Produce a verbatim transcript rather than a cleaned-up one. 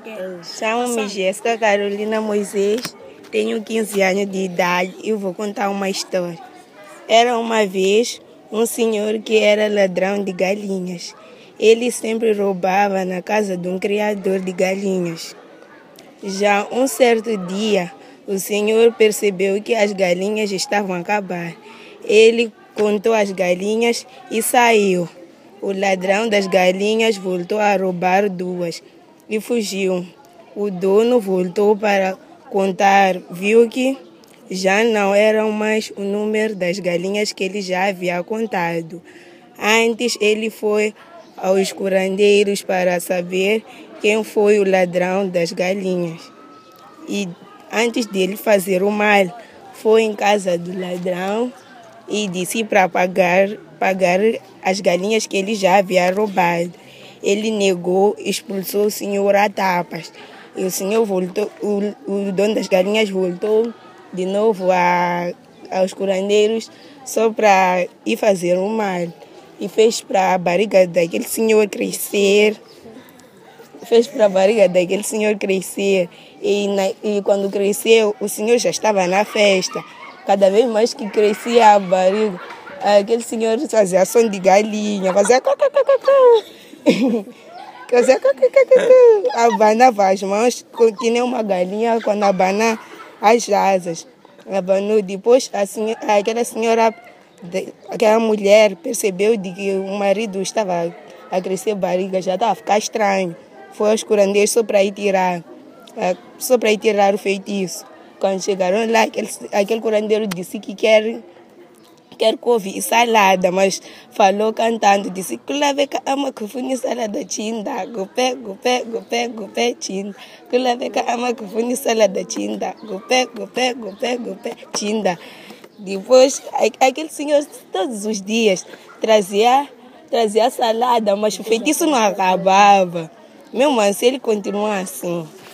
Chamo-me Jéssica Carolina Moisés, tenho quinze anos de idade e vou contar uma história. Era uma vez um senhor que era ladrão de galinhas. Ele sempre roubava na casa de um criador de galinhas. Já um certo dia, o senhor percebeu que as galinhas estavam a acabar. Ele contou as galinhas e saiu. O ladrão das galinhas voltou a roubar duas e fugiu. O dono voltou para contar, viu que já não eram mais o número das galinhas que ele já havia contado. Antes ele foi aos curandeiros para saber quem foi o ladrão das galinhas. E antes dele fazer o mal, foi em casa do ladrão e disse para pagar, pagar as galinhas que ele já havia roubado. Ele negou, expulsou o senhor a tapas. E o senhor voltou, o, o dono das galinhas voltou de novo a, aos curandeiros só para ir fazer o mal. E fez para a barriga daquele senhor crescer. Fez para a barriga daquele senhor crescer. E, na, e quando cresceu, o senhor já estava na festa. Cada vez mais que crescia a barriga, aquele senhor fazia som de galinha, fazia cococococô. Fazia cococococô. Abanava as mãos, que nem uma galinha quando abana as asas. Abanou. Depois a senhora, aquela senhora, aquela mulher percebeu de que o marido estava a crescer a barriga, já estava a ficar estranho. Foi aos curandeiros só para ir tirar, só para ir tirar o feitiço. Quando chegaram lá, aquele, aquele curandeiro disse que quer, quer couve e salada, mas falou cantando, disse que lá vem ama que fune salada tinda, gopé, gopé, gopé, gopé, tinda. Que lá vem ama que fune salada tinda, gopé, gopé, gopé, gopé, tinda. Depois, aquele senhor todos os dias trazia, trazia salada, mas o feitiço não acabava. Mesmo assim, ele continua assim.